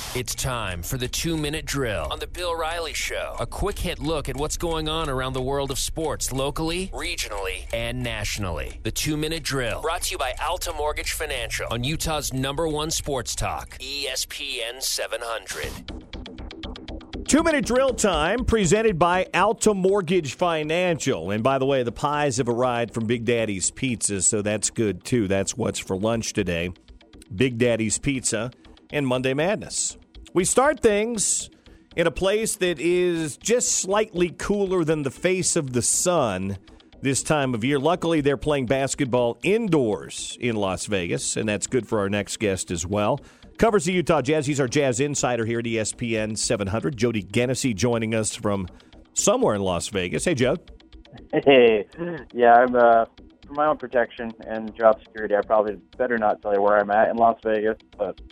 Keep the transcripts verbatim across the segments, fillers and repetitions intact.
It's time for the two-minute drill on the Bill Riley Show. A quick hit look at what's going on around the world of sports locally, regionally, and nationally. The two-minute drill, brought to you by Alta Mortgage Financial on Utah's number one sports talk, E S P N seven hundred. Two-minute drill time presented by Alta Mortgage Financial. And by the way, the pies have arrived from Big Daddy's Pizza, so that's good, too. That's what's for lunch today. Big Daddy's Pizza and Monday Madness. We start things in a place that is just slightly cooler than the face of the sun this time of year. Luckily, they're playing basketball indoors in Las Vegas, and that's good for our next guest as well. Covers the Utah Jazz. He's our Jazz insider here at E S P N seven hundred. Jody Genessy joining us from somewhere in Las Vegas. Hey, Joe. Hey. Yeah, I'm uh, for my own protection and job security, I probably better not tell you where I'm at in Las Vegas, but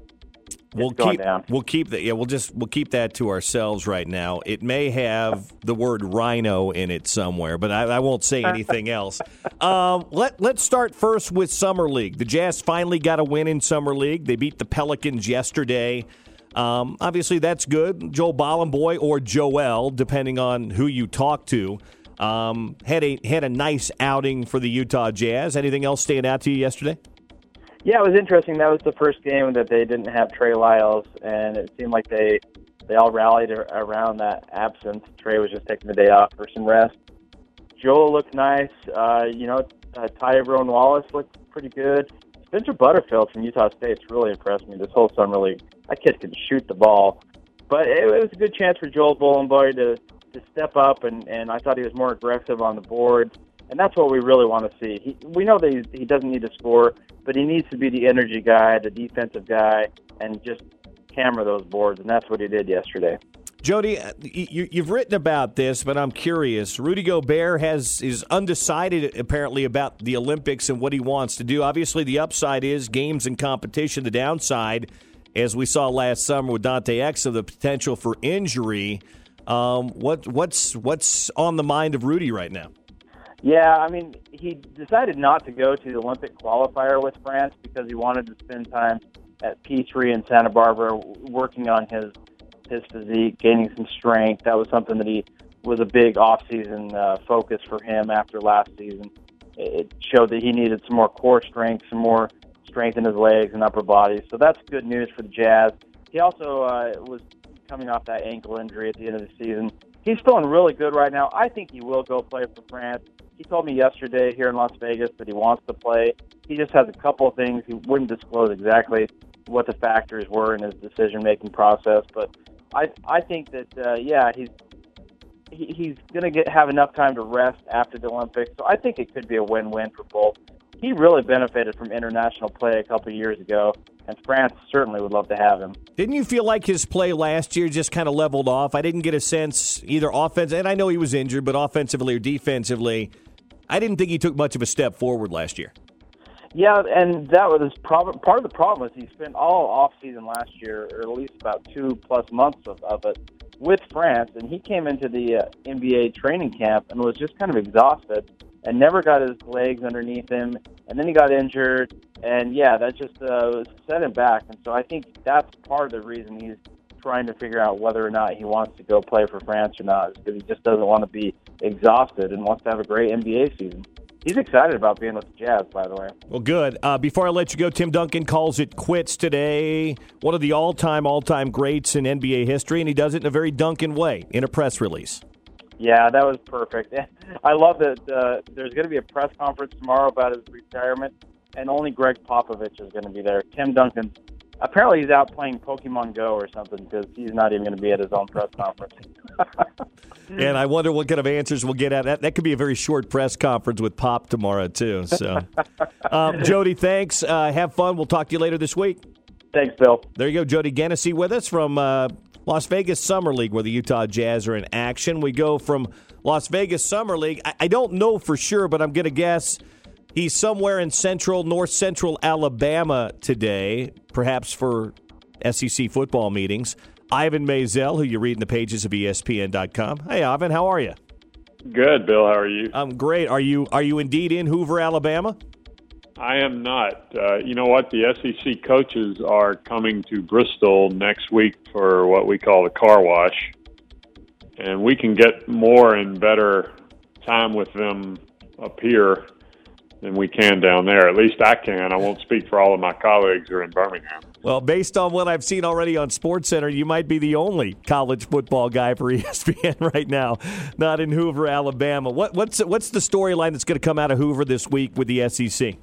We'll going keep down. we'll keep that yeah we'll just we'll keep that to ourselves right now. It may have the word rhino in it somewhere, but I, I won't say anything else. Um, let let's start first with Summer League. The Jazz finally got a win in Summer League. They beat the Pelicans yesterday. Um, obviously, that's good. Joel Bolomboy or Joel, depending on who you talk to, um, had a had a nice outing for the Utah Jazz. Anything else stand out to you yesterday? Yeah, it was interesting. That was the first game that they didn't have Trey Lyles, and it seemed like they they all rallied around that absence. Trey was just taking the day off for some rest. Joel looked nice. Uh, you know, uh, Tyrone Wallace looked pretty good. Spencer Butterfield from Utah State's really impressed me this whole summer league. That kid can shoot the ball. But it, it was a good chance for Joel Bolomboy to, to step up, and, and I thought he was more aggressive on the board. And that's what we really want to see. He, we know that he, he doesn't need to score, but he needs to be the energy guy, the defensive guy, and just camera those boards, and that's what he did yesterday. Jody, you, you've written about this, but I'm curious. Rudy Gobert has is undecided, apparently, about the Olympics and what he wants to do. Obviously, the upside is games and competition. The downside, as we saw last summer with Dante Exum, the potential for injury. Um, what what's what's on the mind of Rudy right now? Yeah, I mean, he decided not to go to the Olympic qualifier with France because he wanted to spend time at Peachtree in Santa Barbara working on his his physique, gaining some strength. That was something that he was a big off-season uh, focus for him after last season. It showed that he needed some more core strength, some more strength in his legs and upper body. So that's good news for the Jazz. He also uh, was coming off that ankle injury at the end of the season. He's feeling really good right now. I think he will go play for France. He told me yesterday here in Las Vegas that he wants to play. He just has a couple of things. He wouldn't disclose exactly what the factors were in his decision-making process, but I I think that uh, yeah he's he, he's going to get have enough time to rest after the Olympics. So I think it could be a win-win for both. He really benefited from international play a couple of years ago, and France certainly would love to have him. Didn't you feel like his play last year just kind of leveled off? I didn't get a sense either offense, and I know he was injured, but offensively or defensively, I didn't think he took much of a step forward last year. Yeah, and that was prob- part of the problem was he spent all off season last year, or at least about two plus months of, of it, with France, and he came into the uh, N B A training camp and was just kind of exhausted and never got his legs underneath him, and then he got injured, and yeah, that just uh, set him back. And so I think that's part of the reason he's trying to figure out whether or not he wants to go play for France or not, is because he just doesn't want to be exhausted and wants to have a great N B A season. He's excited about being with the Jazz, by the way. Well, good. Uh, before I let you go, Tim Duncan calls it quits today. One of the all-time, all-time greats in N B A history, and he does it in a very Duncan way in a press release. Yeah, that was perfect. I love that uh, there's going to be a press conference tomorrow about his retirement, and only Greg Popovich is going to be there. Tim Duncan, apparently he's out playing Pokemon Go or something because he's not even going to be at his own press conference. And I wonder what kind of answers we'll get at that. That could be a very short press conference with Pop tomorrow, too. So, um, Jody, thanks. Uh, have fun. We'll talk to you later this week. Thanks, Bill. There you go. Jody Genessy with us from uh, Las Vegas Summer League, where the Utah Jazz are in action. We go from Las Vegas Summer League. I, I don't know for sure, but I'm going to guess he's somewhere in central, north central Alabama today, perhaps for S E C football meetings. Ivan Maisel, who you read in the pages of E S P N dot com. Hey, Ivan, how are you? Good, Bill. How are you? I'm great. Are you Are you indeed in Hoover, Alabama? I am not. Uh, you know what? The S E C coaches are coming to Bristol next week for what we call the car wash. And we can get more and better time with them up here than we can down there. At least I can. I won't speak for all of my colleagues who are in Birmingham. Well, based on what I've seen already on SportsCenter, you might be the only college football guy for E S P N right now, not in Hoover, Alabama. What, what's what's the storyline that's going to come out of Hoover this week with the S E C?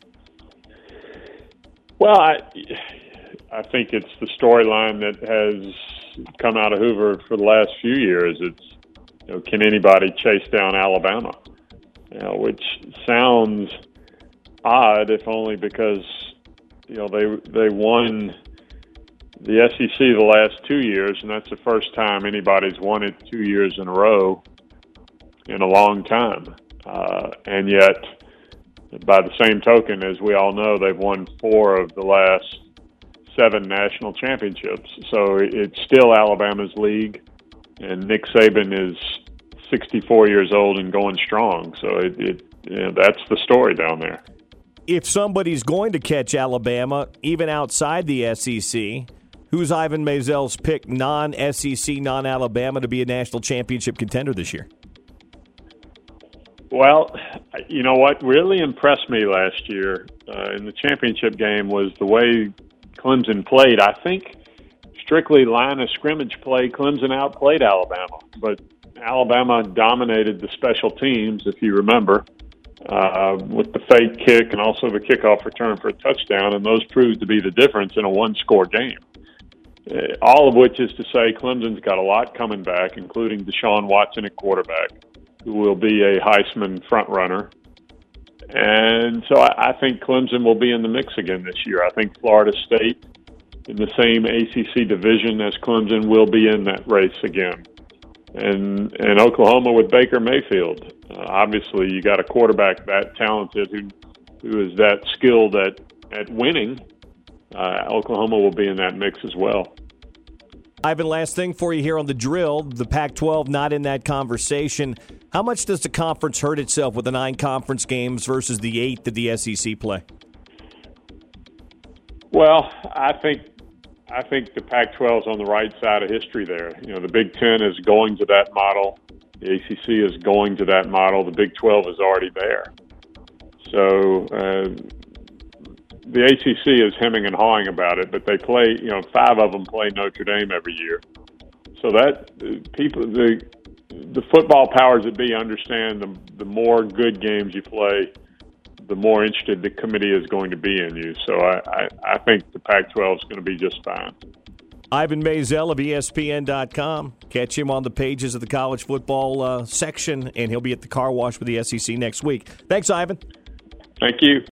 Well, I, I think it's the storyline that has come out of Hoover for the last few years. It's, you know, can anybody chase down Alabama? You know, which sounds odd, if only because, you know, they they won the S E C the last two years, and that's the first time anybody's won it two years in a row in a long time. Uh, and yet, by the same token, as we all know, they've won four of the last seven national championships. So it's still Alabama's league, and Nick Saban is sixty-four years old and going strong. So it, it you know, that's the story down there. If somebody's going to catch Alabama, even outside the S E C, who's Ivan Mazel's pick, non-S E C, non-Alabama, to be a national championship contender this year? Well, you know what really impressed me last year uh, in the championship game was the way Clemson played. I think strictly line of scrimmage play, Clemson outplayed Alabama, but Alabama dominated the special teams, if you remember, uh, with the fake kick and also the kickoff return for a touchdown, and those proved to be the difference in a one-score game. Uh, all of which is to say Clemson's got a lot coming back, including Deshaun Watson at quarterback, who will be a Heisman front-runner. And so I, I think Clemson will be in the mix again this year. I think Florida State, in the same A C C division as Clemson, will be in that race again. And and Oklahoma with Baker Mayfield. Uh, obviously, you got a quarterback that talented who who is that skilled at, at winning. Uh, Oklahoma will be in that mix as well. Ivan, last thing for you here on the drill. The Pac twelve not in that conversation. How much does the conference hurt itself with the nine conference games versus the eight that the S E C play? Well, I think I think the Pac twelve is on the right side of history there. You know, the Big Ten is going to that model. The A C C is going to that model. The Big twelve is already there. So uh, the A C C is hemming and hawing about it, but they play, you know, five of them play Notre Dame every year. So that people, the the football powers that be understand the the more good games you play, the more interested the committee is going to be in you. So I, I, I think the Pac twelve is going to be just fine. Ivan Mazel of E S P N dot com. Catch him on the pages of the college football uh, section, and he'll be at the car wash with the S E C next week. Thanks, Ivan. Thank you.